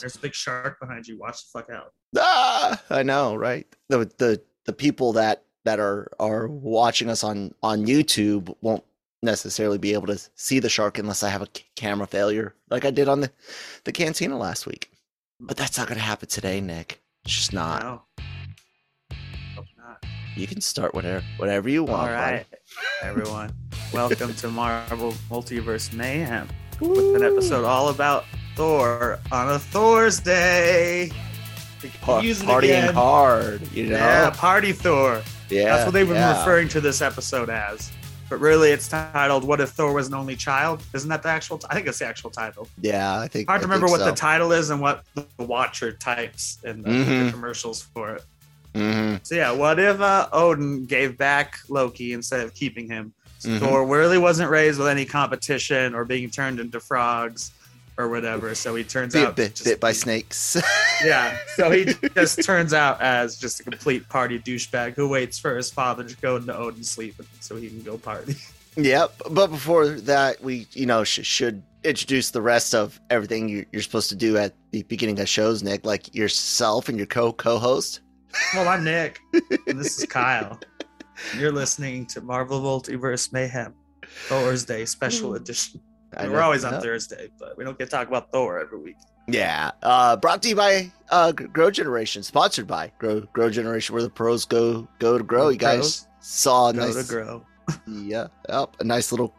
There's a big shark behind you. Watch the fuck out. I know, right? The people that are watching us on YouTube won't necessarily be able to see the shark unless I have a camera failure, like I did on the cantina last week. But that's not going to happen today, Nick. It's just not. No. Hope not. You can start whatever you want. All right, everyone. Welcome to Marvel Multiverse Mayhem with an episode all about Thor on a Thursday. Partying hard, you know? Yeah, Party Thor. Yeah, that's what they've been referring to this episode as. But really, it's titled "What If Thor Was an Only Child?" Isn't that the actual? I think it's the actual title. Yeah, I think. Hard to remember what the title is and what the Watcher types in the commercials for it. Mm-hmm. So yeah, what if Odin gave back Loki instead of keeping him? So Thor really wasn't raised with any competition or being turned into frogs or whatever. So he turns out bit by snakes. Yeah, so he just turns out as just a complete party douchebag who waits for his father to go into Odin's sleep so he can go party. Yep, but before that, we should introduce the rest of everything you're supposed to do at the beginning of shows, Nick, like yourself and your co-host. Well, I'm Nick, and this is Kyle. You're listening to Marvel Multiverse Mayhem, Thursday Special Edition. We're always on Thursday, but we don't get to talk about Thor every week. Yeah. Brought to you by Grow Generation, sponsored by Grow Generation, where the pros go to grow. You guys saw a nice to grow. Yeah, a nice little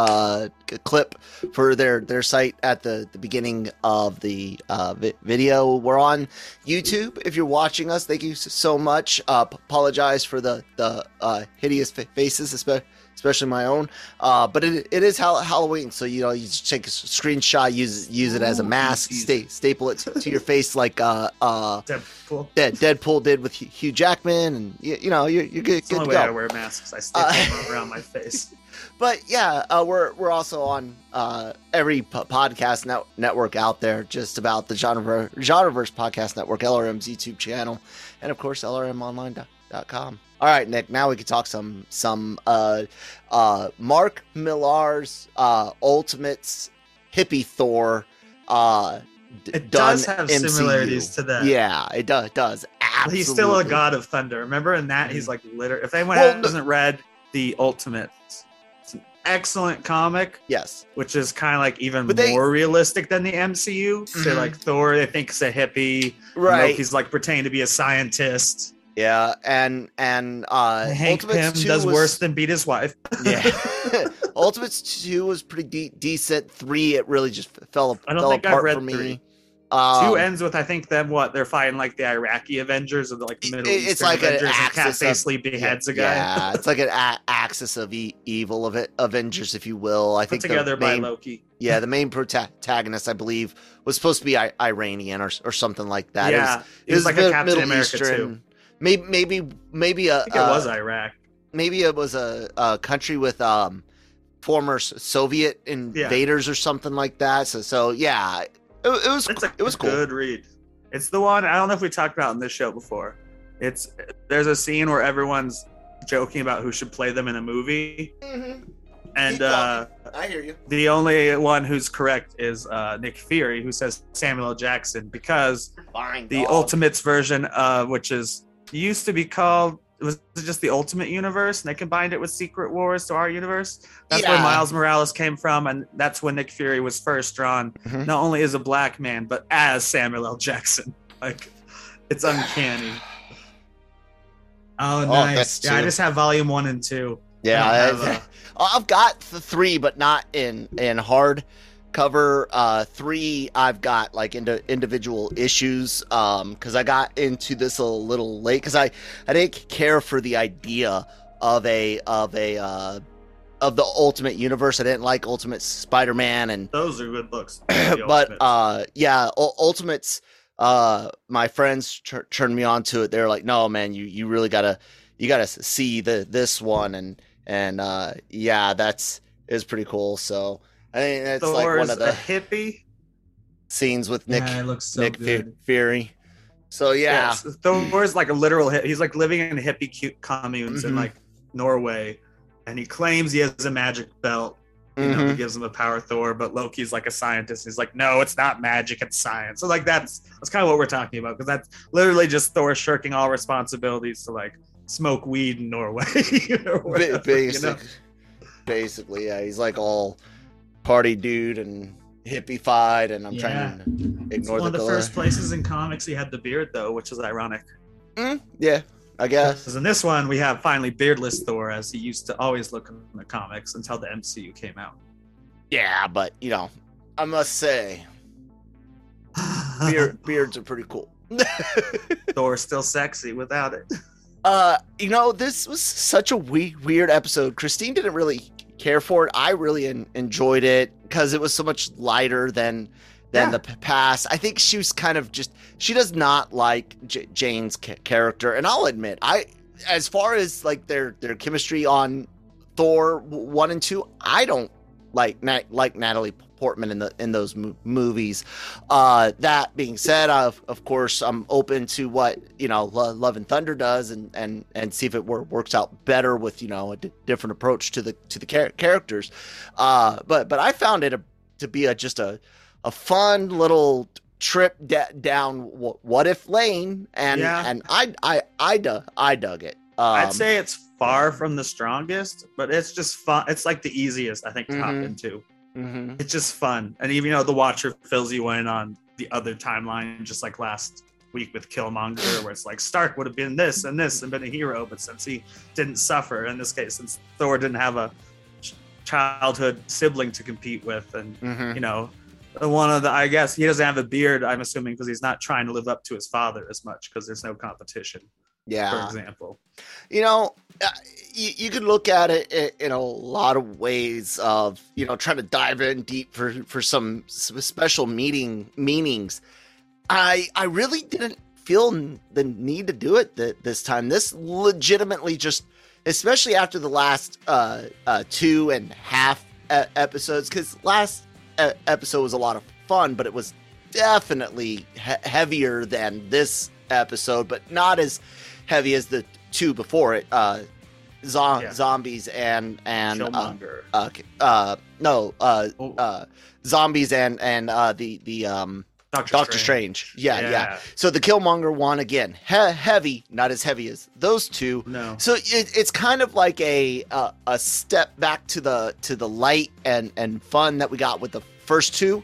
clip for their site at the beginning of the video. We're on YouTube. If you're watching us, thank you so much. Apologize for the hideous faces, especially my own. But it is Halloween, so you just take a screenshot, use it as a mask, staple it to your face like Deadpool did with Hugh Jackman, and you're good. It's the only way I wear masks. I staple them around my face. But yeah, we're also on every podcast network out there, just about the Genreverse Podcast Network, LRM's YouTube channel, and of course LRMonline.com. All right, Nick. Now we can talk some Mark Millar's Ultimates hippie Thor. It does have MCU. Similarities to that. Yeah, it does. Absolutely. He's still a god of thunder. Remember, in that he's like literally. If anyone hasn't read the Ultimates, it's an excellent comic. Yes, which is kind of like even more realistic than the MCU. So like Thor, they think is a hippie. Right. He's like pretending to be a scientist. Yeah, and Hank Pym does worse than beat his wife. Yeah, Ultimates 2 was pretty decent. 3, it really just fell apart for me. 3. 2 ends with I think them they're fighting like the Iraqi Avengers or the Middle Eastern it's like Avengers. An axis and Cat beheads a guy. Yeah, it's like an axis of evil of Avengers, if you will. I think together by Loki. Yeah, the main protagonist, I believe, was supposed to be Iranian or something like that. Yeah, it was like a Captain America too. Maybe I think it was Iraq. Maybe it was a country with former Soviet invaders or something like that. So yeah, it was cool. Good read. It's the one I don't know if we talked about in this show before. There's a scene where everyone's joking about who should play them in a movie, and I hear you. The only one who's correct is Nick Fury, who says Samuel L. Jackson because the Ultimates version, which used to be called, it was just the Ultimate Universe, and they combined it with Secret Wars to our universe. That's where Miles Morales came from, and that's when Nick Fury was first drawn, not only as a black man, but as Samuel L. Jackson. Like, it's uncanny. Oh, nice. Yeah, I just have volume 1 and 2. Yeah, I've got the 3, but not in hard cover. 3 I've got like individual issues because I got into this a little late because I didn't care for the idea of the Ultimate Universe. I didn't like Ultimate Spider-Man, and those are good books. But Ultimates, my friends turned me on to it. They're like, no man, you really gotta see this one, and that's pretty cool. So I think that's Thor's like one of the hippie scenes with Nick good. Fury. So yeah, Thor's like a literal he's like living in hippie cute communes in like Norway, and he claims he has a magic belt, you know, that gives him the power Thor, but Loki's like a scientist. He's like, no, it's not magic, it's science. So like that's kind of what we're talking about, because that's literally just Thor shirking all responsibilities to like smoke weed in Norway. Or whatever, you know? Basically, yeah, he's like all party dude and hippie-fied, and I'm trying to ignore one of the first places in comics he had the beard, though, which is ironic. Yeah, I guess. Because in this one, we have finally beardless Thor, as he used to always look in the comics until the MCU came out. Yeah, but, you know, I must say, beards are pretty cool. Thor's still sexy without it. You know, this was such a weird episode. Christine didn't really care for it. I really enjoyed it because it was so much lighter than the past. I think she was kind of she does not like Jane's character, and I'll admit, as far as like their chemistry on Thor 1 and 2, I don't like Natalie Portman in those movies. That being said, of course, I'm open to what, you know, Love and Thunder does, and see if it works out better with, you know, a different approach to the characters. But I found it to be just a fun little trip down what if lane, and I dug it. I'd say it's far from the strongest, but it's just fun. It's like the easiest, I think, to hop into. It's just fun, and even, you know, the Watcher fills you in on the other timeline, just like last week with Killmonger, where it's like Stark would have been this and this and been a hero, but since he didn't suffer, in this case, since Thor didn't have a childhood sibling to compete with, and you know, one of the, I guess he doesn't have a beard, I'm assuming, because he's not trying to live up to his father as much, because there's no competition. For example, you know, you could look at it in a lot of ways of, you know, trying to dive in deep for some special meanings. I really didn't feel the need to do it this time. This legitimately just, especially after the last 2.5 episodes, because last episode was a lot of fun, but it was definitely heavier than this episode, but not as heavy as the 2 before it. Zombies and Killmonger. Zombies and the Doctor Strange. Yeah. So the Killmonger one, again, heavy, not as heavy as those two. No. So it's kind of like a step back to the light and fun that we got with the first 2.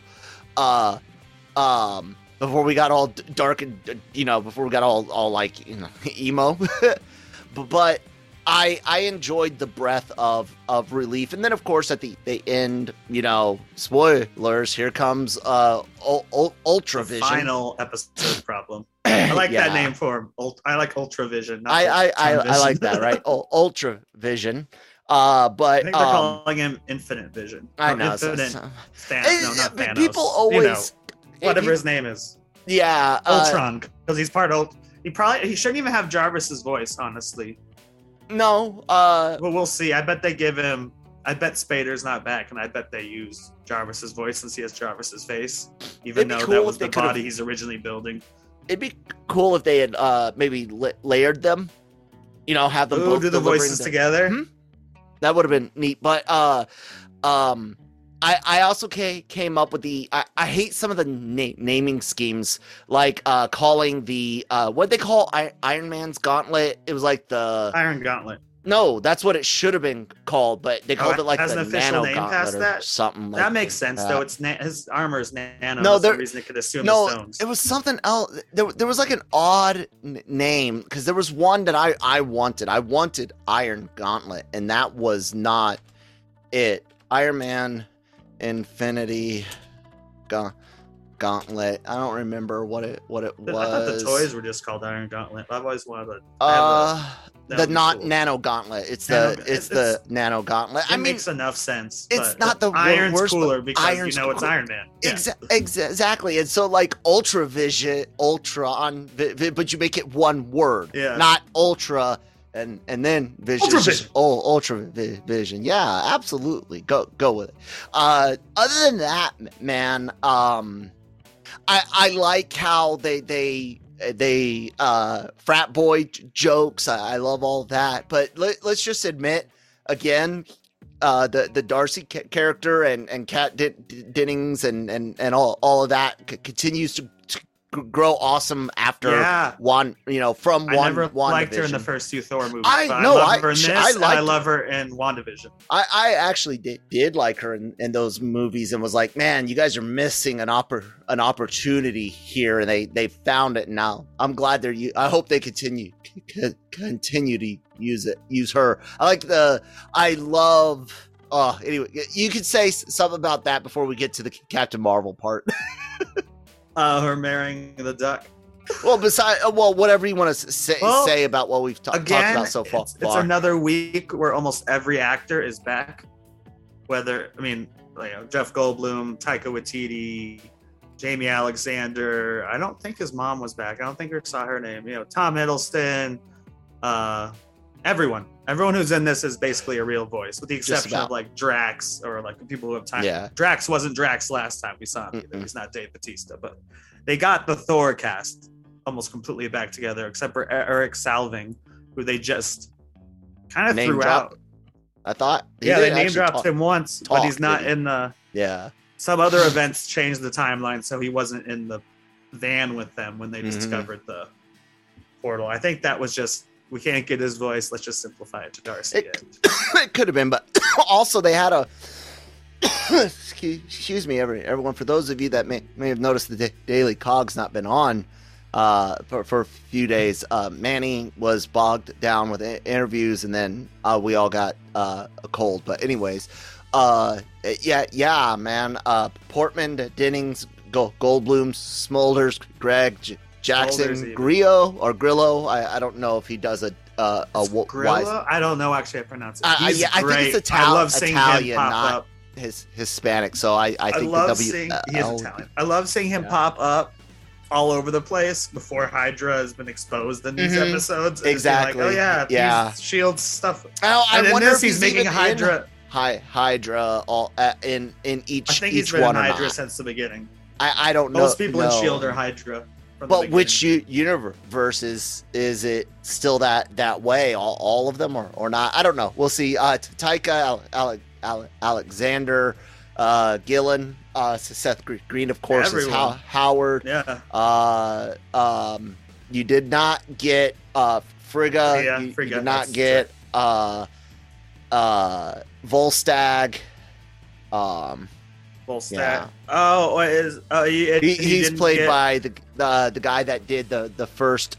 Before we got all dark and, you know, before we got all like, you know, emo. But I enjoyed the breath of relief. And then, of course, at the end, you know, spoilers, here comes Ultra Vision. Final episode problem. I like that name for him. I like Ultra Vision. I like that, right? Ultra Vision. But I think they're calling him Infinite Vision. I know. Not Thanos. People always, you know, whatever his name is. Yeah, Ultron, because he's part of. He shouldn't even have Jarvis's voice, honestly. No. Well, we'll see. I bet they give him. I bet Spader's not back, and I bet they use Jarvis's voice since he has Jarvis's face, even though that was the body he's originally building. It'd be cool if they had maybe layered them. You know, have them both do the voices together. That would have been neat, but I also came up with I hate some of the naming schemes, like calling the what they call Iron Man's gauntlet. It was like the Iron Gauntlet. No, that's what it should have been called, but they called it like the Nano Gauntlet or something. That makes sense, though. It's his armor is nano. No, the reason it could assume the stones. It was something else. There was like an odd name, because there was one that I wanted. I wanted Iron Gauntlet, and that was not it. Iron Man Infinity Gauntlet. I don't remember what it was. I thought the toys were just called Iron Gauntlet. I've always wanted the not cool. Nano Gauntlet. It's the Nano Gauntlet. It makes enough sense. It's not the Iron's worst, cooler because you know it's Iron Man. Yeah. Exactly. And so like Ultra Vision, but you make it one word. Yeah. Not Ultra and then Vision. Ultra Vision. Ultra Vision. Yeah, absolutely. Go with it. Other than that, man, I like how they frat boy jokes. I love all that, but let's just admit again, the Darcy character and Kat Dennings and all of that continues to grow awesome after from I never liked her in the first 2 Thor movies. I love her in this, and I love her in WandaVision. I actually did like her in those movies and was like, man, you guys are missing an opportunity here, and they found it now. I'm glad I hope they continue to use her. Anyway, you could say something about that before we get to the Captain Marvel part. Her marrying the duck. Well, whatever you want to say about what we've talked about so far. It's another week where almost every actor is back. Jeff Goldblum, Taika Waititi, Jamie Alexander. I don't think his mom was back. I don't think I saw her name. Tom Hiddleston. Everyone who's in this is basically a real voice, with the exception of like Drax or like people who have time. Yeah. Drax wasn't Drax last time we saw him. He's not Dave Bautista, but they got the Thor cast almost completely back together, except for Eric Salving, who they just kind of threw out. I thought. They name dropped him once, but he's not in the. Yeah. Some other events changed the timeline, so he wasn't in the van with them when they discovered the portal. I think that was just, we can't get his voice, let's just simplify it to Darcy. It could have been, but also they had a excuse me, everyone, for those of you that may have noticed the Daily Cog's not been on for a few days, Manny was bogged down with interviews, and then we all got a cold. But anyways, man, Portman, Dennings, Goldblum, Smulders, Greg, Jackson, Grillo. I don't know if he does a Grillo? I don't know, actually. I pronounce it. I think it's I love seeing Italian, him pop not up. His Hispanic. So I think he is Italian. I love seeing him pop up all over the place before Hydra has been exposed in these episodes. Exactly. Like, Shield stuff. I wonder if he's making Hydra. Hydra all in each. I think he's been in Hydra since the beginning. I don't know. Most people in Shield are Hydra. But which universe is it still that way? All of them or not? I don't know. We'll see. Taika Alexander, Gillen, Seth Green, of course, is Howard. Yeah. You did not get Frigga. You did not get Volstagg. Yeah. He's played by the guy that did the first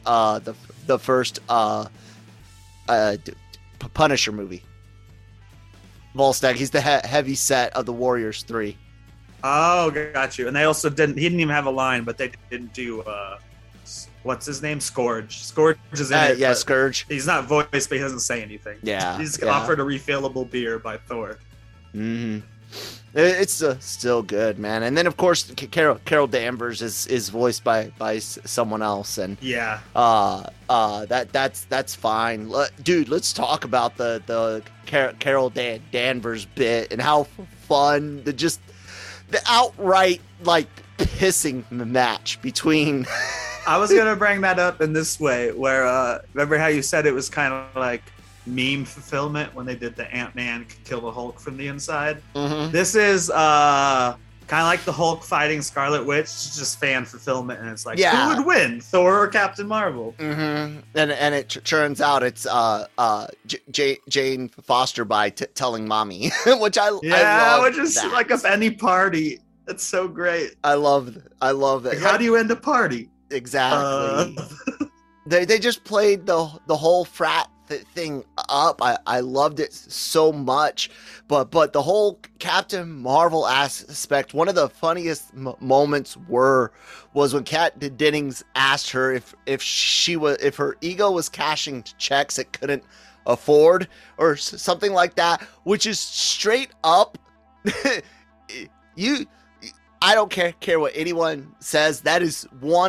Punisher movie. Volstagg. He's the heavy set of the Warriors 3. Oh, got you. And they also didn't even have a line, but they didn't do what's his name? Scourge. Scourge is in it. Yeah, Scourge. He's not voiced, but he doesn't say anything. Yeah. He's offered a refillable beer by Thor. Mm-hmm. It's still good, man. And then of course Carol Danvers is voiced by someone else, and that's fine. Dude, let's talk about the Carol Danvers bit and how fun the outright like pissing match between. I was gonna bring that up in this way, where remember how you said it was kind of like meme fulfillment when they did the Ant-Man kill the Hulk from the inside. This is kind of like the Hulk fighting Scarlet Witch, just fan fulfillment, and it's like, who would win, Thor or Captain Marvel? And it turns out it's Jane Foster by telling mommy, which I love. Which is like of any party. It's so great. I love that. Like, how do you end a party? Exactly. They just played the whole frat thing up. I loved it so much, but the whole Captain Marvel aspect, one of the funniest moments was when Kat Dennings asked her if her ego was cashing checks it couldn't afford or something like that, which is straight up I don't care what anyone says, that is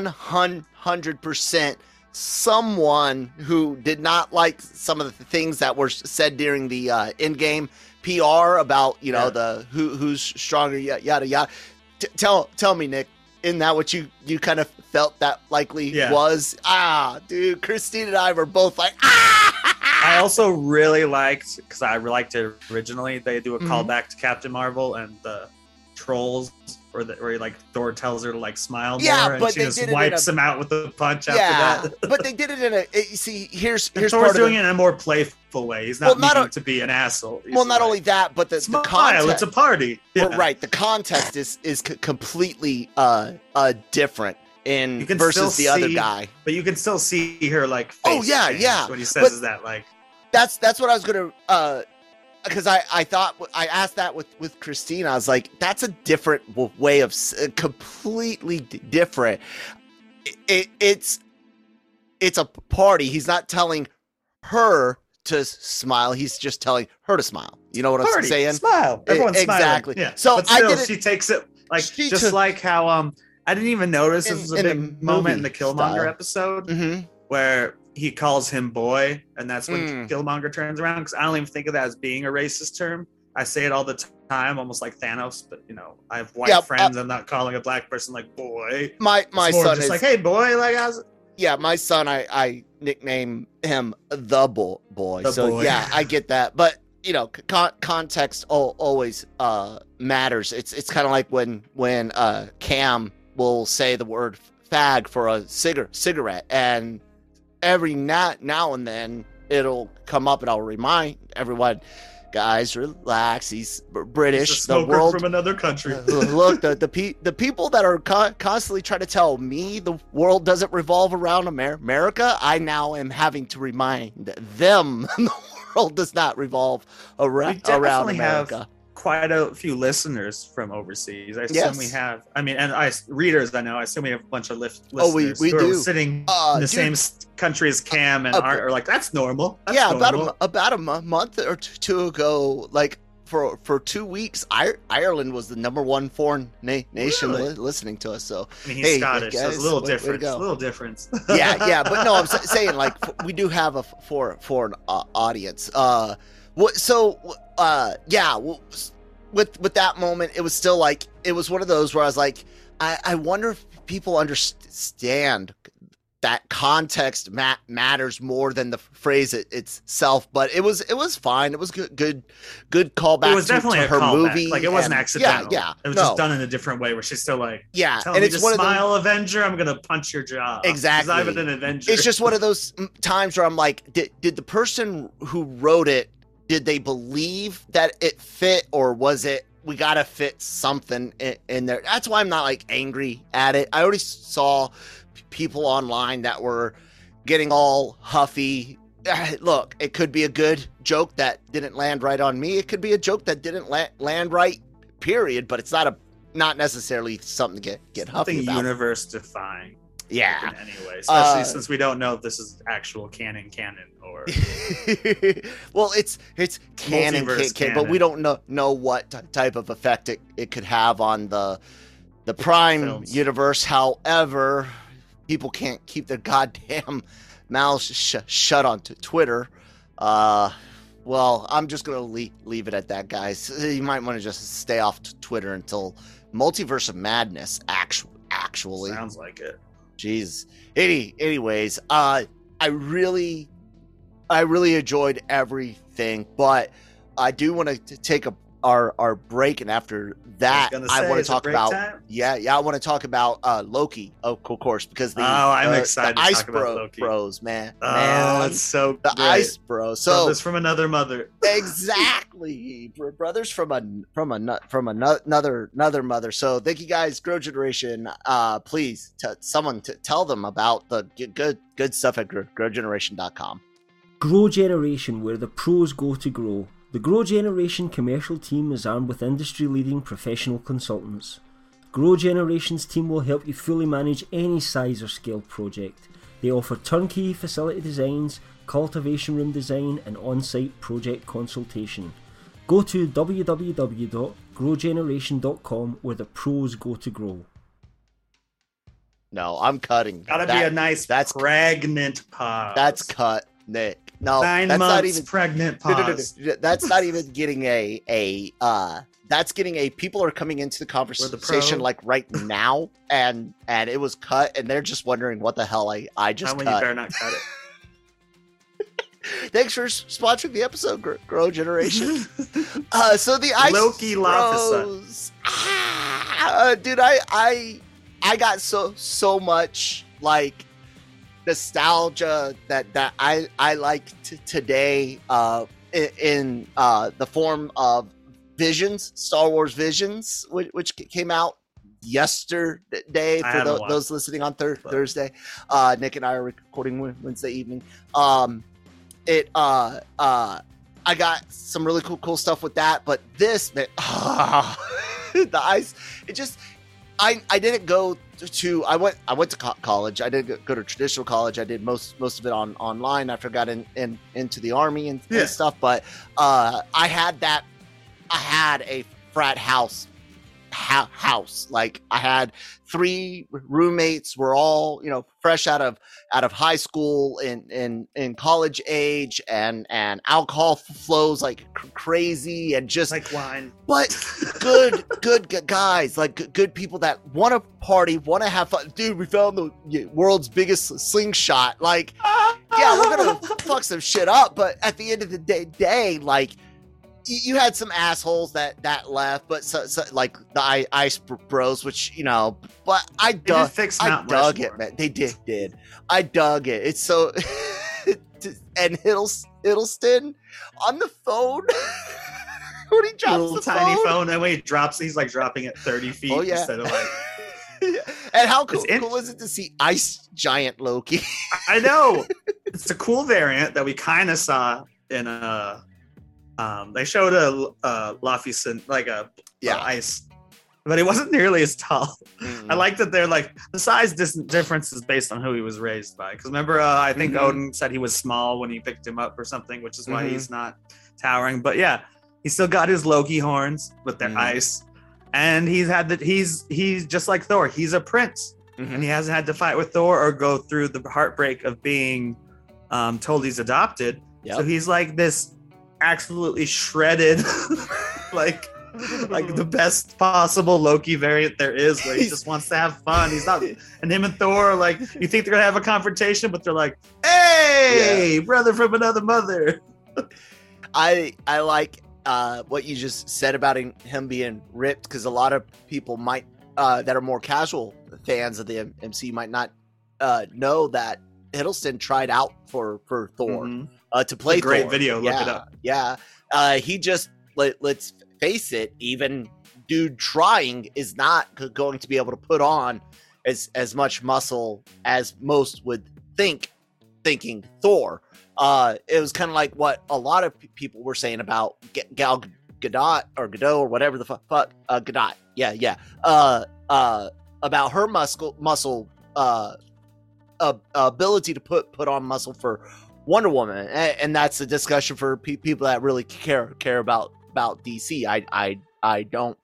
100% someone who did not like some of the things that were said during the in-game PR about the who's stronger, yada yada. Tell me, Nick, isn't that what you kind of felt that likely was? Dude, Christine and I were both like, I I also really liked, because I liked it originally, they do a callback to Captain Marvel and the trolls, where like Thor tells her to like smile more, and she just wipes him out with a punch after that. But they did it in here's Thor's doing it in a more playful way. He's not meaning to be an asshole. Not only that, but the context. It's a party. Yeah. Well, right. The context is completely different versus the other guy. But you can still see her like face change when he says that like. That's what I was gonna because I thought I asked that with Christine. I was like, that's a different way of completely different. It's a party. He's not telling her to smile. He's just telling her to smile. You know what I'm saying? Smile. Everyone's exactly. Smiling. Yeah. So but still, she takes it like like how I didn't even notice this was a big moment in the Killmonger episode where he calls him boy, and that's when Killmonger turns around, because I don't even think of that as being a racist term. I say it all the time, almost like Thanos, but I have white friends. I'm not calling a black person like boy. My son is like, hey boy, like how's it? Yeah, my son, I nickname him the boy. Yeah, I get that, but context always matters. It's kind of like when Cam will say the word fag for a cigarette, and every now and then it'll come up, and I'll remind everyone, guys, relax. He's British. He's a smoker, the world from another country. Look, the people that are constantly trying to tell me the world doesn't revolve around America, I now am having to remind them the world does not revolve around America. Have quite a few listeners from overseas. I assume we have. I mean, and readers. I know. I assume we have a bunch of listeners. Oh, we who do. Are sitting in the same country as Cam and are like, that's normal. That's normal. About a month or two ago, like for 2 weeks, Ireland was the #1 foreign nation listening to us. So I mean, he's Scottish, so it's a little different. A little difference. yeah, but no, I'm saying like we do have a foreign audience. With that moment, it was still like, it was one of those where I was like, I wonder if people understand that context matters more than the phrase itself. But it was fine. It was good callback. It was definitely to her callback. movie. Like, it wasn't accidental. Yeah. It was just done in a different way, where she's still like, and me it's to smile, Avenger. I'm gonna punch your jaw. Exactly. I'm an Avenger. It's just one of those times where I'm like, did the person who wrote it, did they believe that it fit, or was it, we gotta fit something in there? That's why I'm not like angry at it. I already saw people online that were getting all huffy. Look, it could be a good joke that didn't land right on me. It could be a joke that didn't land right, period. But it's not necessarily something to get huffy about. Universe defying. Yeah. Anyway, especially since we don't know if this is actual canon or. Well, it's canon, but we don't know what type of effect it could have on the Prime films. Universe. However, people can't keep their goddamn mouths shut on Twitter. Well, I'm just gonna leave it at that, guys. You might want to just stay off Twitter until Multiverse of Madness actually sounds like it. Jeez. Anyways, I really enjoyed everything, but I do want to take our break, and after that, I want to talk about time? I want to talk about Loki, of course, because I'm excited. The to Ice talk about Loki. Bros, man. That's so the great. Ice Bros. So brothers from another mother. Exactly, brothers from another mother. So thank you guys, Grow Generation. Please, someone tell them about the good stuff at growgeneration.com. Grow Generation, where the pros go to grow. The Grow Generation commercial team is armed with industry-leading professional consultants. Grow Generation's team will help you fully manage any size or scale project. They offer turnkey facility designs, cultivation room design, and on-site project consultation. Go to www.growgeneration.com, where the pros go to grow. No, I'm cutting. Gotta be a nice pregnant pause. That's cut, Nick. No, 9 that's months not even pregnant pause. That's not even getting that's getting a people are coming into the conversation like right now, and it was cut, and they're just wondering what the hell I just cut. You better not cut Thanks for sponsoring the episode, Grow Generation. So the Ice Loki Bros. Dude, I got so much like nostalgia that I like today in the form of Visions, Star Wars Visions, which came out yesterday for those listening on Thursday. Nick and I are recording Wednesday evening. I got some really cool stuff with that, but this, man, the Ice, it just, I didn't go to, I went to college. I didn't go to traditional college. I did most of it online after I got into the Army and stuff, but I had a frat house. Like I had 3 roommates. We're all, fresh out of high school in college age, and alcohol flows like crazy, and just like wine, but good guys, like good people that want to party, want to have fun. Dude, we found the world's biggest slingshot. Like, yeah, we're gonna fuck some shit up, but at the end of the day, like, you had some assholes that left, but so like the Ice Bros, which, but I dug it, man. They did. I dug it. It's so, and Hiddleston on the phone when he drops little the tiny phone, and when he drops, he's like dropping it 30 feet instead of like. And how cool is it to see Ice Giant Loki? I know. It's a cool variant that we kind of saw in they showed a Laufey, like Ice, but he wasn't nearly as tall. Mm-hmm. I like that they're like the size difference is based on who he was raised by. Because remember, I think Odin said he was small when he picked him up or something, which is why he's not towering. But yeah, he still got his Loki horns with their ice, and he's just like Thor. He's a prince, and he hasn't had to fight with Thor or go through the heartbreak of being told he's adopted. Yep. So he's like this absolutely shredded like the best possible Loki variant there is, where he just wants to have fun. He's not, and him and Thor are like, you think they're gonna have a confrontation, but they're like, hey, brother from another mother. I like what you just said about him being ripped, because a lot of people might that are more casual fans of the MCU might not know that Hiddleston tried out for Thor. To play Thor. Great Thor. video, look it up. Yeah. He just, let's face it, even dude trying is not going to be able to put on as much muscle as most would thinking Thor. It was kind of like what a lot of people were saying about Gal Gadot or whatever the fuck, Gadot. Yeah. About her muscle ability to put on muscle for Wonder Woman, and that's a discussion for people that really care about DC. I don't.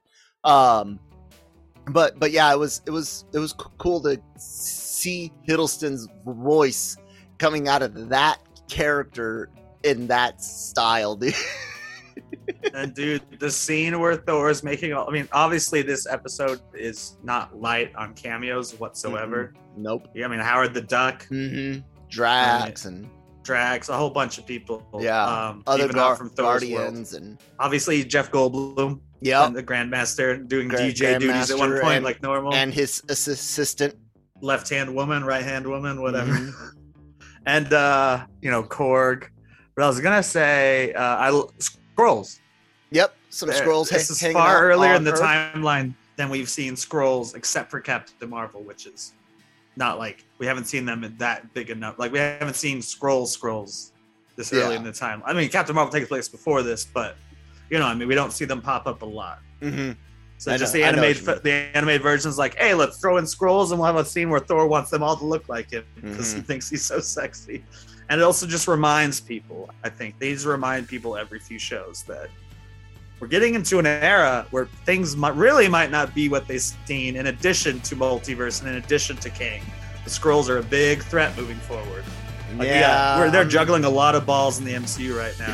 But yeah, it was cool to see Hiddleston's voice coming out of that character in that style, dude. And dude, the scene where Thor is making, obviously this episode is not light on cameos whatsoever. Nope. Yeah, Howard the Duck, Drax, a whole bunch of people. Yeah, other from Guardians, and obviously Jeff Goldblum. Yeah, the Grandmaster doing DJ duties at one point, like normal, and his assistant, left-hand woman, right-hand woman, whatever. And Korg. But I was gonna say, Skrulls. Yep, some Skrulls. This is far earlier in the timeline than we've seen Skrulls, except for Captain Marvel, which is not like we haven't seen them in that big enough. Like we haven't seen Skrulls this early in the time. Captain Marvel takes place before this, but we don't see them pop up a lot. So just the animated version is like, hey, let's throw in Skrulls and we'll have a scene where Thor wants them all to look like him because he thinks he's so sexy. And it also just reminds people, I think, they just remind people every few shows that we're getting into an era where things might not be what they've seen, in addition to multiverse and in addition to Kang. The Skrulls are a big threat moving forward. They're juggling a lot of balls in the MCU right now.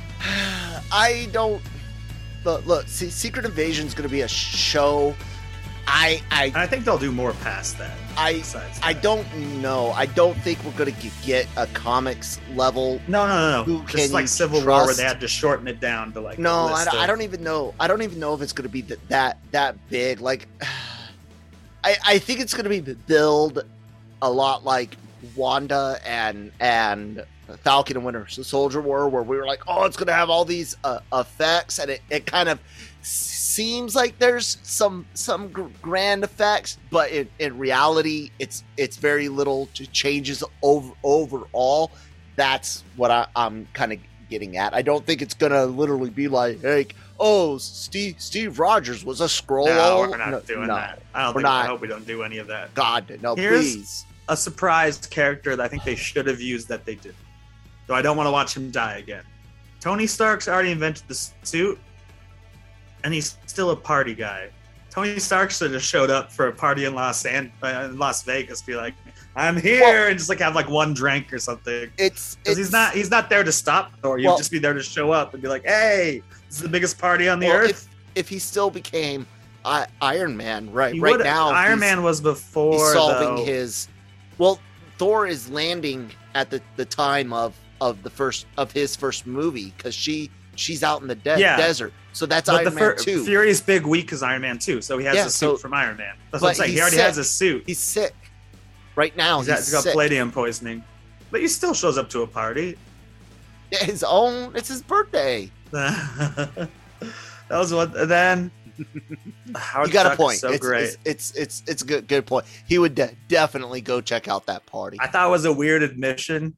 I don't... Look, Secret Invasion is going to be a show And I think they'll do more past that. I don't know. I don't think we're going to get a comics level. No. Just like Civil War, where they had to shorten it down to like. No, I don't even know. I don't even know if it's going to be that big. Like, I think it's going to be billed a lot like Wanda and Falcon and Winter Soldier were, where we were like, oh, it's going to have all these effects, and it kind of seems like there's some grand effects, but in reality, it's very little changes overall. That's what I'm kind of getting at. I don't think it's going to literally be like, oh, Steve Rogers was a Skrull. No, we're not doing that. I hope we don't do any of that. God, no, Here's please. A surprise character that I think they should have used that they didn't. So I don't want to watch him die again. Tony Stark's already invented the suit, and he's still a party guy. Tony Stark should have showed up for a party in Las Vegas, be like, "I'm here," and just like have like one drink or something. Because he's not there to stop Thor. You'd just be there to show up and be like, "Hey, this is the biggest party on the earth." If he still became Iron Man, right now, Iron Man was before he's solving his. Well, Thor is landing at the time of his first movie, because she's out in the desert. So that's Iron Man 2. Fury's big week is Iron Man 2, so he has a suit from Iron Man. That's what I'm saying. He already has a suit. He's sick. Right now, he's got palladium poisoning. But he still shows up to a party. Yeah, it's his birthday. That was what. Then Howard you got Duck a point. So great. It's a good point. He would definitely go check out that party. I thought it was a weird omission,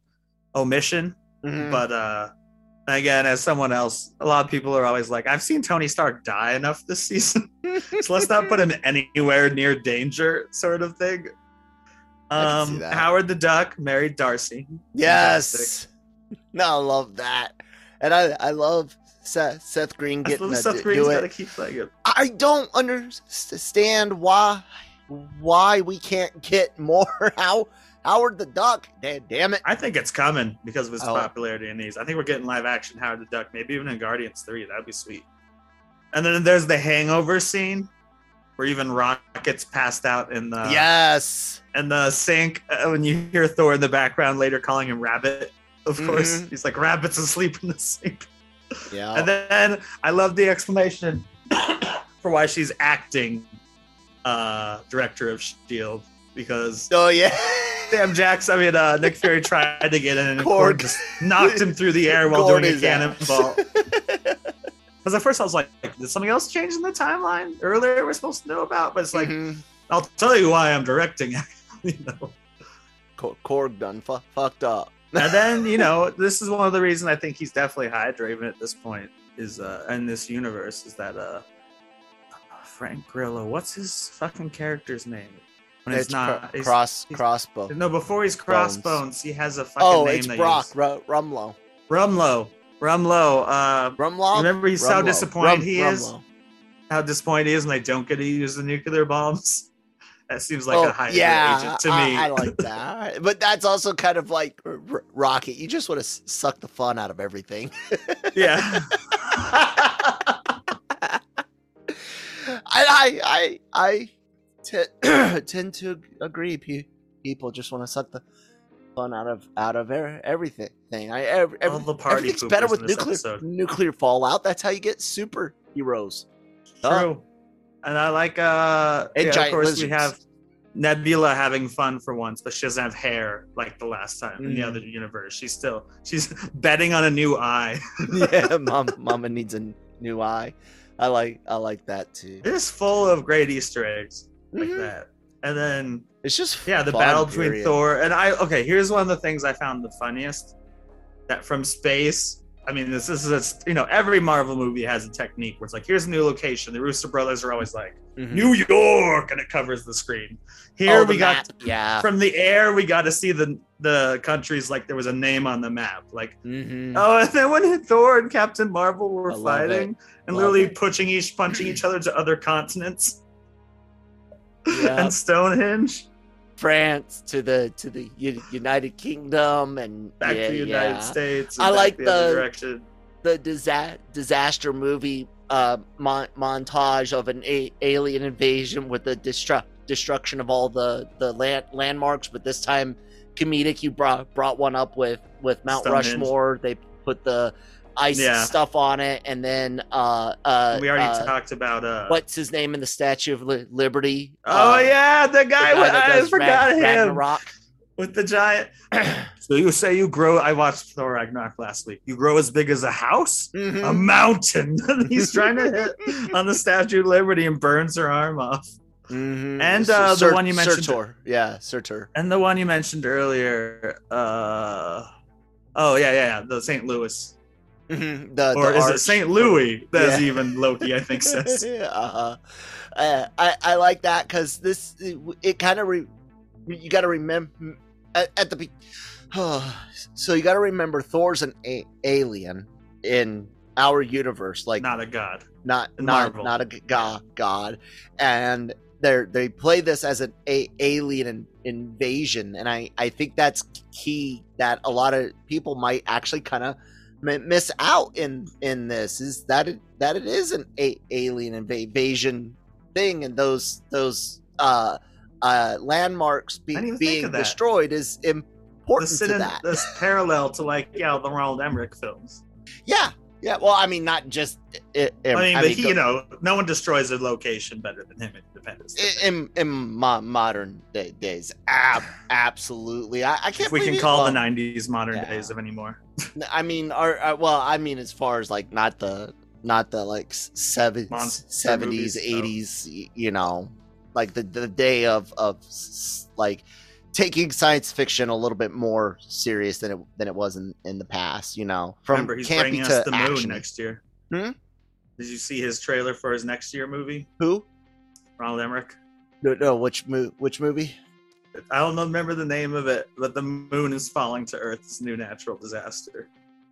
but again, as someone else, a lot of people are always like, I've seen Tony Stark die enough this season, so let's not put him anywhere near danger, sort of thing. Howard the Duck married Darcy. Yes. Fantastic. No, I love that. And I love Seth Green getting to Seth Green's gotta keep playing it. I don't understand why we can't get more Howard the Duck. Damn it. I think it's coming because of his popularity in these. I think we're getting live action Howard the Duck, maybe even in Guardians 3. That'd be sweet. And then there's the hangover scene where even Rocket's passed out in the sink, when you hear Thor in the background later calling him Rabbit. Of course, he's like, Rabbit's asleep in the sink. Yeah. And then I love the explanation for why she's acting director of S.H.I.E.L.D. because Nick Fury tried to get in and Korg just knocked him through the air while doing a cannonball. Because at first I was like, did something else change in the timeline earlier we're supposed to know about? But it's like, I'll tell you why I'm directing. Korg done fucked up. And then, this is one of the reasons I think he's definitely Hydra even at this point, is in this universe, is that Frank Grillo, what's his fucking character's name? When it's not Crossbones. No, before he's Crossbones, he has a fucking name. It's Brock Rumlow. Rumlow. Remember, he's so disappointed he is. How disappointed he is when they don't get to use the nuclear bombs. That seems like a Hydra agent to me. I like that. But that's also kind of like Rocket. You just want to suck the fun out of everything. Yeah. I tend to agree. People just want to suck the fun out of everything. All the party everything's better with nuclear fallout. That's how you get superheroes. True. And I like of course lizards. We have Nebula having fun for once, but she doesn't have hair like the last time in the other universe. She's betting on a new eye. Yeah, Mama needs a new eye. I like that too. It's full of great Easter eggs like that. And then it's just the battle between Thor and here's one of the things I found the funniest. That from space, I mean, this is every Marvel movie has a technique where it's like, here's a new location. The Russo brothers are always like, New York, and it covers the screen. Here we got from the air, we got to see the countries like there was a name on the map. Like, and then when Thor and Captain Marvel were fighting and literally punching each other to other continents and Stonehenge. France to the United Kingdom and back to the United States. I like the disaster movie montage of an alien invasion with the destruction of all the landmarks, but this time comedic. You brought one up with Mount Stonehenge. Rushmore. They put the ice stuff on it, and then we already talked about what's his name in the Statue of Liberty? The guy I forgot him. Ragnarok. With the giant. So you say you grow. I watched Thor Ragnarok last week. You grow as big as a house, a mountain. He's trying to hit on the Statue of Liberty and burns her arm off. Mm-hmm. And the one you mentioned, Surtur. And the one you mentioned earlier. The St. Louis. Mm-hmm. Is it St. Louis? That's even Loki, I think says. I like that because it kind of you got to remember at the so you got to remember Thor's an alien in our universe, like not a god, not a god, and they play this as an alien invasion, and I think that's key that a lot of people might actually kind of miss out in this is that it is an alien invasion thing, and those landmarks being destroyed is important to that. This parallel to the Roland Emmerich films. Yeah. Well, I mean, not just. No one destroys a location better than him in Independence Day. In modern days, absolutely. I can't. If we can call the '90s modern days of anymore. I mean, as far as like not the like 70s, 80s, like the day of like taking science fiction a little bit more serious than it was in the past, from Remember, he's campy bringing to us the action. moon next year. Hmm? Did you see his trailer for his next year movie? Who? Ronald Emmerich. No, which movie? I don't remember the name of it, but the moon is falling to Earth's new natural disaster.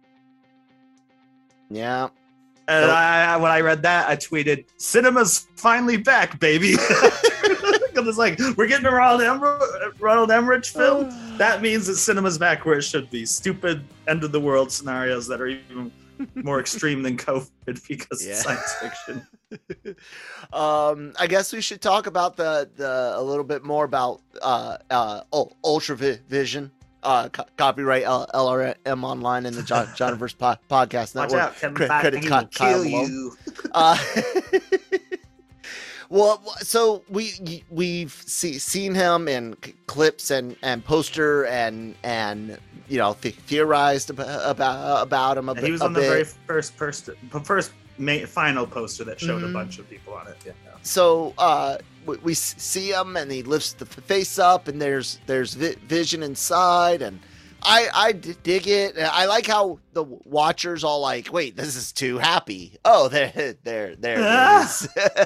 Yeah. And when I read that, I tweeted, "Cinema's finally back, baby." Because it's like, we're getting a Ronald Emmerich film. That means that cinema's back where it should be. Stupid end of the world scenarios that are even more extreme than COVID because it's science fiction. I guess we should talk about a little bit more about Ultravision. Copyright LRM Online and the Johnverse Podcast Network. Watch out, Kevin Feige will kill you. Well, so we've seen him in clips and poster and theorized about him a bit. He was on the very first final poster that showed a bunch of people on it. Yeah. So we see him and he lifts the face up and there's vision inside, and I dig it. I like how the watchers all like, wait, this is too happy. Oh, there it is.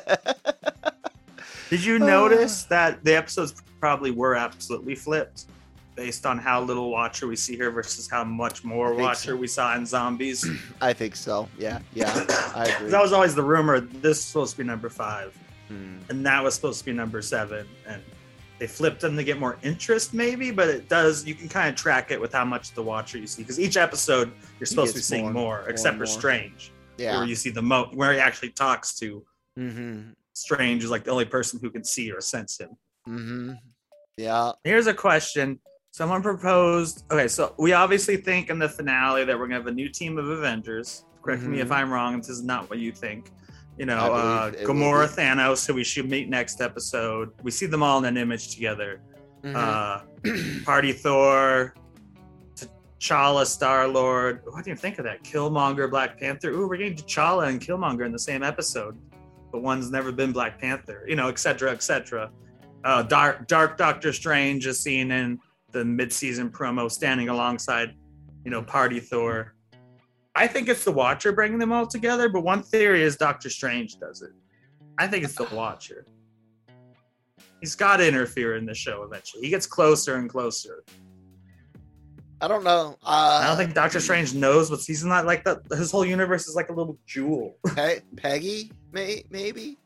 Did you notice that the episodes probably were absolutely flipped based on how little Watcher we see here versus how much more Watcher we saw in Zombies? I think so. Yeah, I agree. That was always the rumor. This is supposed to be number 5, and that was supposed to be number 7, and they flipped them to get more interest, maybe. But it does. You can kind of track it with how much the Watcher you see, because each episode you're supposed to be seeing more, except for Strange, where you see where he actually talks to. Mm-hmm. Strange is like the only person who can see or sense him. Mm-hmm. Yeah. Here's a question. Someone proposed. Okay, so we obviously think in the finale that we're gonna have a new team of Avengers. Correct me if I'm wrong. This is not what you think. Gamora, Thanos, who we should meet next episode. We see them all in an image together. Party Thor, T'Challa, Star-Lord. What do you think of that? Killmonger, Black Panther. Ooh, we're getting T'Challa and Killmonger in the same episode. But one's never been Black Panther, et cetera, et cetera. Dark Doctor Strange is seen in the mid-season promo standing alongside, Party Thor. I think it's the Watcher bringing them all together, but one theory is Doctor Strange does it. I think it's the Watcher. He's got to interfere in the show eventually. He gets closer and closer. I don't know. I don't think Doctor Strange knows what's. He's not like that. His whole universe is like a little jewel. Peggy, maybe.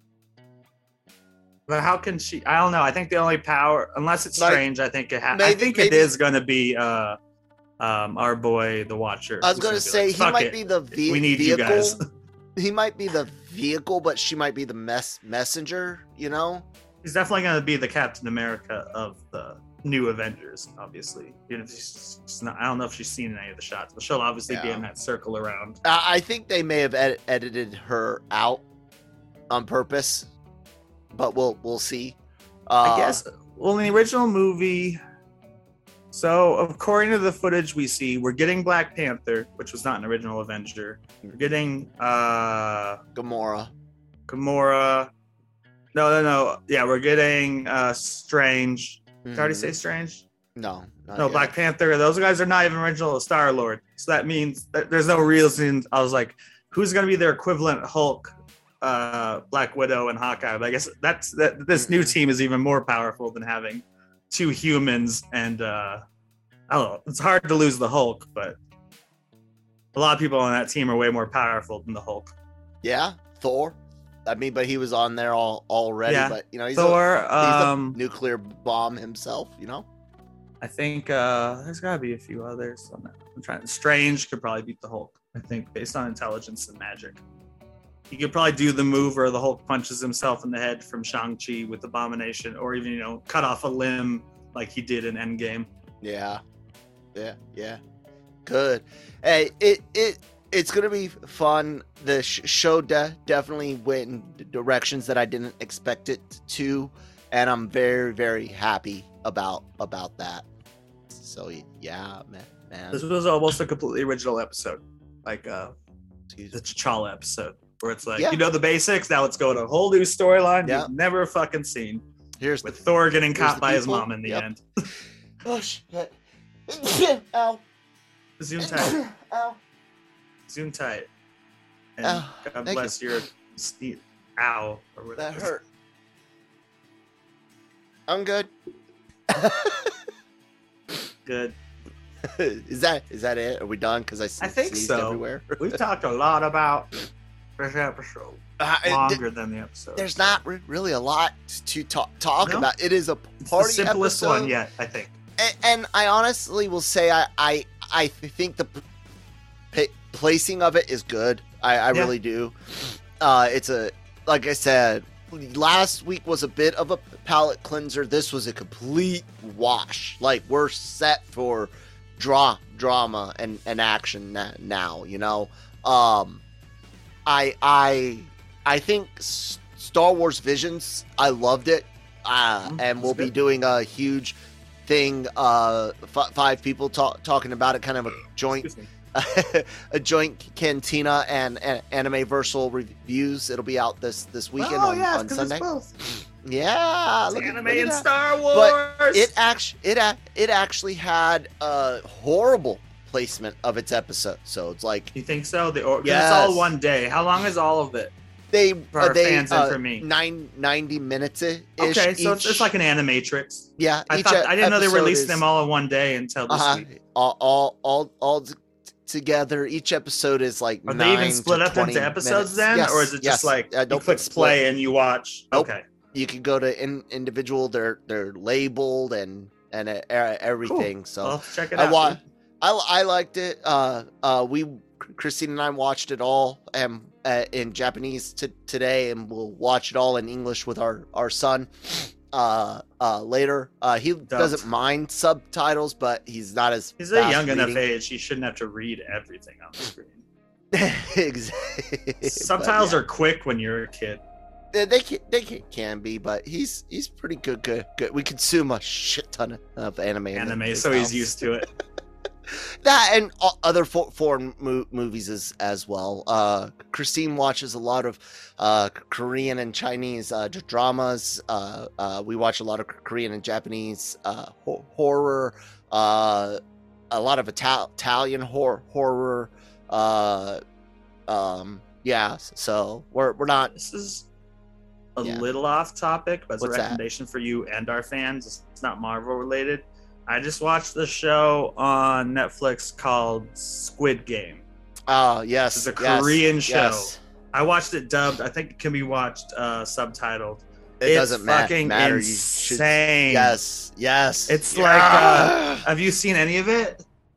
But how can she? I don't know. I think the only power, unless it's Strange, I think it. I think maybe. It is going to be our boy, the Watcher. I was going to say he might be the vehicle. We need you guys. he might be the vehicle, but she might be the messenger. You know, he's definitely going to be the Captain America of the new Avengers. Obviously, even if she's not, I don't know if she's seen any of the shots, but she'll obviously be in that circle around. I think they may have edited her out on purpose, but we'll see. I guess. Well, in the original movie, so according to the footage we see, we're getting Black Panther, which was not an original Avenger. We're getting Gamora. No. Yeah, we're getting Strange. Did I already say Strange? No, Black Panther. Those guys are not even original Star-Lord. So that means that there's no reason. I was like, who's going to be their equivalent Hulk, Black Widow, and Hawkeye? But I guess this new team is even more powerful than having two humans. And I don't know. It's hard to lose the Hulk, but a lot of people on that team are way more powerful than the Hulk. Yeah, Thor. I mean, but he was on there already. Yeah. But he's Thor. He's a nuclear bomb himself. I think there's got to be a few others on that. I'm trying. Strange could probably beat the Hulk. I think based on intelligence and magic, he could probably do the move where the Hulk punches himself in the head from Shang-Chi with Abomination, or even cut off a limb like he did in Endgame. Yeah. Good. Hey, it's gonna be fun. The show definitely went in directions that I didn't expect it to, and I'm very, very happy about that. So yeah, man. This was almost a completely original episode, like the T'Challa episode, where it's like the basics. Now let's go to a whole new storyline you've never fucking seen. With Thor getting caught by his mom in the end. Oh shit! Ow! Zoom tight. Ow! Zoom tight. And God bless your ow. Or whatever. That hurt. I'm good. Good. Is that it? Are we done? Because I think so. Everywhere. We've talked a lot about this episode. Longer than the episode. There's not really a lot to talk about. It is a party it's the simplest episode. One yet, I think. And I honestly will say I think the placing of it is good. I really do. It's like I said, last week was a bit of a palate cleanser. This was a complete wash. Like, we're set for drama and action now. I think Star Wars Visions, I loved it. And we'll be doing a huge thing, 5 people talking about it, kind of a joint a joint Cantina and Anime-versal reviews. It'll be out this weekend on Sunday. Yeah, it's anime and Star Wars. But it actually had a horrible placement of its episode. So it's like, you think so? It's all one day. How long is all of it? For our fans and for me, 90 minutes ish. Okay, so it's like an Animatrix. Yeah, I didn't know they released them all in one day until this week. All together. Each episode is like. Are they even split up into episodes then, or is it just like you click play and you watch? Nope. Okay, you can go to individual. They're labeled and everything. Cool. So well, check it out. I liked it. Christine and I watched it all in Japanese today, and we'll watch it all in English with our son later. He doesn't mind subtitles, but he's not as he's a young enough age. He shouldn't have to read everything on the screen. Exactly. Subtitles are quick when you're a kid. They can be, but he's pretty good. We consume a shit ton of anime, so he's used to it. That and other foreign movies as well. Christine watches a lot of Korean and Chinese dramas. We watch a lot of Korean and Japanese horror. A lot of Italian horror. Yeah. So we're not. This is a little off topic, but it's What's a recommendation for you and our fans. It's not Marvel related. I just watched the show on Netflix called Squid Game. Oh, yes. It's a Korean show. Yes. I watched it dubbed. I think it can be watched subtitled. It doesn't fucking matter. Insane. Yes. It's like, have you seen any of it?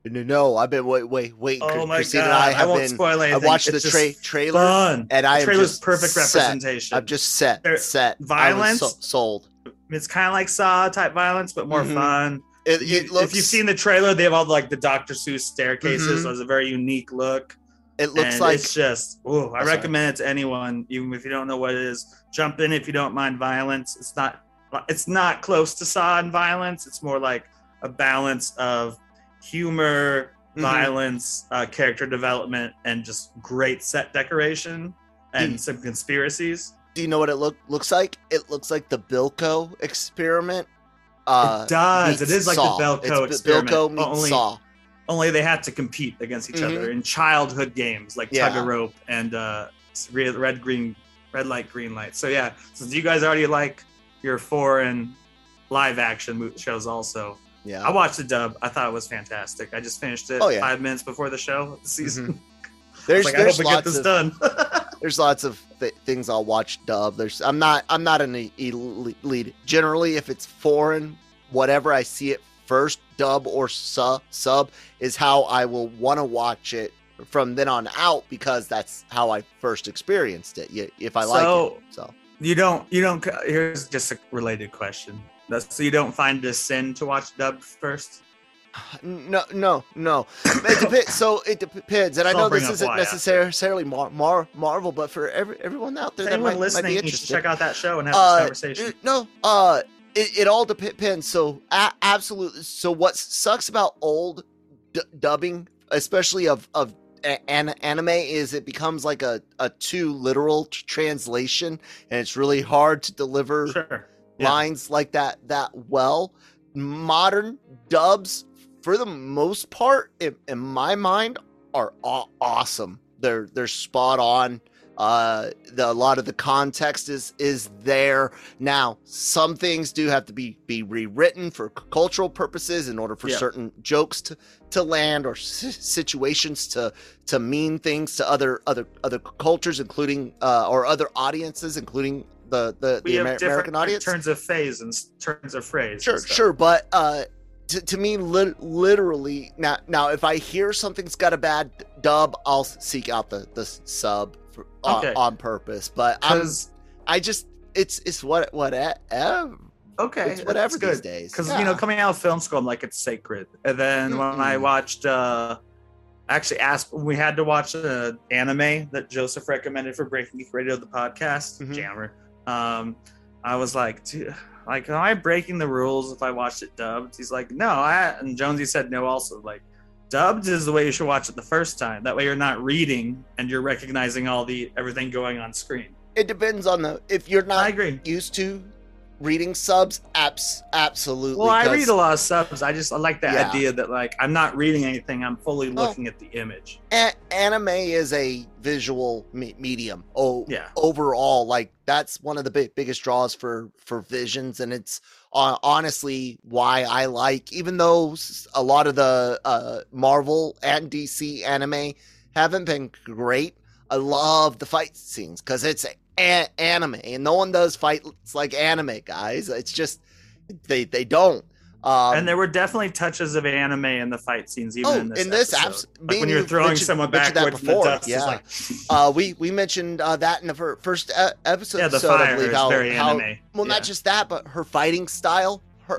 No, I've been wait. Oh my Christina god! and I have won't been. spoil anything. I watched It's the just trailer, fun. and I the am trailer's just perfect set. representation. I'm just set. Violence, I was sold. It's kind of like Saw type violence, but more fun. It looks, if you've seen the trailer, they have all like the Dr. Seuss staircases. So it's a very unique look. It looks and like it's just. I recommend it to anyone, even if you don't know what it is. Jump in if you don't mind violence. It's not close to Saw in violence. It's more like a balance of humor, violence, character development, and just great set decoration and some conspiracies. Do you know what it looks like? It looks like the Bilko experiment. It does. It is like Saw. the Bilko experiment. Bilko meets Saw. Only they had to compete against each other in childhood games like tug of rope and red light, green light. So yeah, so do you guys already like your foreign live action shows also? Yeah, I watched the dub. I thought it was fantastic. I just finished it 5 minutes before the show the season. There's I hope we get this done. There's lots of things I'll watch dub. I'm not an elite. Generally, if it's foreign, whatever I see it first, dub or sub is how I will want to watch it from then on out, because that's how I first experienced it. If I like it, so you don't. Here's just a related question. So you don't find it a sin to watch dub first? No. It depends. So it depends, and I know this isn't necessarily Marvel, but for everyone out there that might be interested, you should check out that show and have this conversation. It all depends. So absolutely. So what sucks about old dubbing, especially of anime, is it becomes like a too literal translation, and it's really hard to deliver lines like that well. Modern dubs, for the most part, in my mind, are awesome. They're spot on. A lot of the context is there. Now, some things do have to be rewritten for cultural purposes in order for certain jokes to land, or situations to mean things to other cultures, including or other audiences, including the American audience. Turns of phase and turns of phrase. Sure, but to me, literally, now if I hear something's got a bad dub, I'll seek out the sub on purpose. But it's whatever. Okay, it's whatever these days. Because coming out of film school, I'm like, it's sacred. And then when I watched, we had to watch an anime that Joseph recommended for Breaking Geek Radio, the podcast, Jammer. I was like, dude, am I breaking the rules if I watched it dubbed? He's like, no. And Jonesy said no also. Like, dubbed is the way you should watch it the first time. That way you're not reading and you're recognizing everything going on screen. It depends on if you're not used to reading subs, absolutely. Well, I read a lot of subs. I like the idea that like I'm not reading anything. I'm fully looking at the image. Anime is a visual medium. Overall, like that's one of the biggest draws for Visions, and it's honestly why I like, even though a lot of the Marvel and DC anime haven't been great, I love the fight scenes because it's anime, and no one does fights like anime, guys. It's just they don't. And there were definitely touches of anime in the fight scenes, even in this episode. Like when you're throwing someone backwards in the dust. Yeah. We mentioned that in the first episode. Yeah, the fire is very anime. Well, not just that, but her fighting style. Her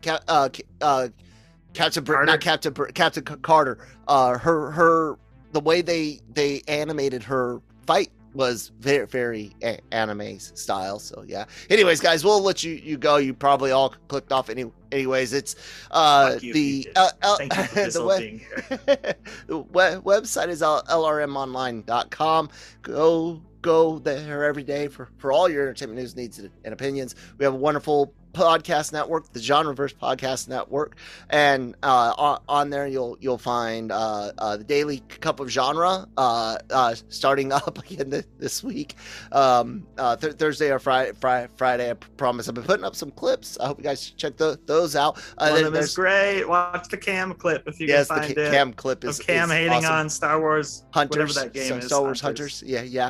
Captain Carter. Her the way they animated her fight was very, very anime style. So yeah. Anyways, guys, we'll let you go. You probably all clicked off anyways. It's thank you for being here. The website is lrmonline.com. Go there every day for all your entertainment news, needs, and opinions. We have a wonderful podcast network, the Genreverse Podcast Network, and on there you'll find the Daily Cup of Genre starting up again this week, Thursday or Friday. I promise. I've been putting up some clips. I hope you guys check those out. One of them is great. Watch the Cam clip if you can find it. Cam clip is Cam hating awesome. On Star Wars Hunters, whatever that game is. Star Wars Hunters. Yeah.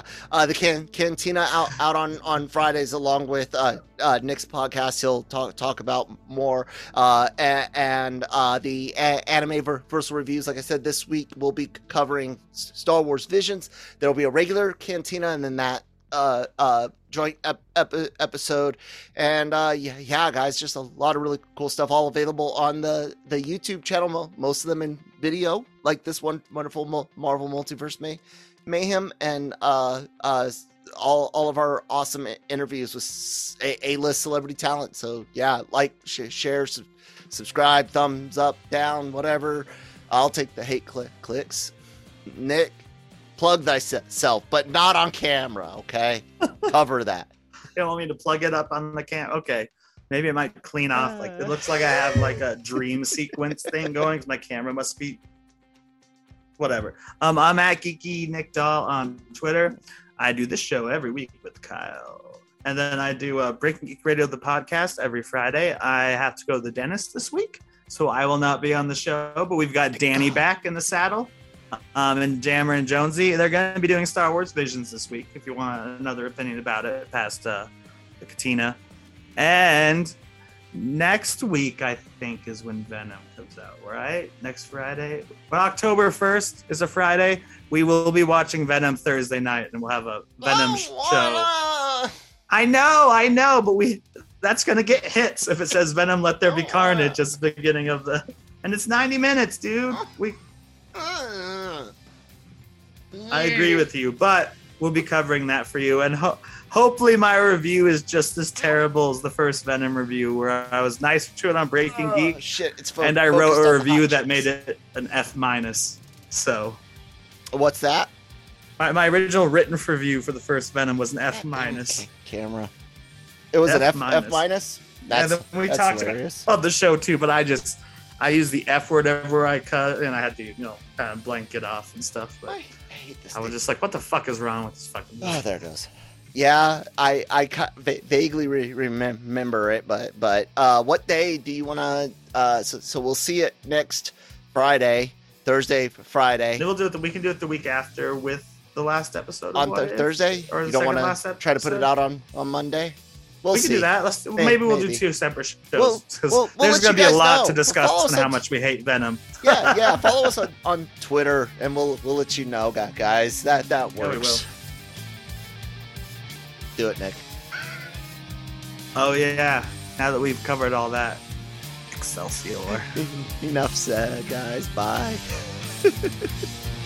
the Cantina out on Fridays, along with Nick's podcast. He'll talk about more and the anime versal reviews. Like I said, this week we'll be covering Star Wars Visions. There'll be a regular Cantina, and then that joint episode. And yeah, guys, just a lot of really cool stuff, all available on the YouTube channel. Most of them in video, like this one wonderful Marvel Multiverse Mayhem, and all of our awesome interviews with A-list celebrity talent. So yeah, like, share, subscribe, thumbs up, down, whatever. I'll take the hate clicks. Nick, plug thyself, but not on camera, okay? Cover that. You don't want me to plug it up on the cam? Okay. Maybe it might clean off. Like, it looks like I have like a dream sequence thing going, because my camera must be whatever. I'm at Geeky Nick Dahl on Twitter. I do this show every week with Kyle. And then I do Breaking Geek Radio, the podcast, every Friday. I have to go to the dentist this week, so I will not be on the show, but we've got Danny back in the saddle. And Jammer and Jonesy, they're going to be doing Star Wars Visions this week, if you want another opinion about it, past the Katina. And next week, I think, is when Venom comes out, right? Next Friday. When October 1st is a Friday, we will be watching Venom Thursday night, and we'll have a Venom show. I know, but that's going to get hits if it says Venom Let There Be Carnage at the beginning of the... And it's 90 minutes, dude. I agree with you, but we'll be covering that for you. And hopefully my review is just as terrible as the first Venom review, where I was nice to it on Breaking Geek. Shit, it's and I wrote a review that made it an F-. So what's that? My original written review for the first Venom was an F-. Camera. It was an F-. That's we talked about the show too, but I use the F word everywhere I cut, and I had to, kind of blank it off and stuff. But I hate this. I was just like, what the fuck is wrong with this fucking movie? Oh, there it goes. Yeah, I vaguely remember it, but what day do you want to? So we'll see it next Friday, Thursday, Friday. Then we can do it the week after with the last episode on Thursday. Or you don't want to try to put it out on Monday. We can do that. Maybe we'll do two separate shows, because there's going to be a lot to discuss on how much we hate Venom. Yeah. Follow us on Twitter, and we'll let you know, guys. That works. Yeah, we will. Do it, Nick. Oh yeah. Now that we've covered all that, Excelsior. Enough said, guys. Bye.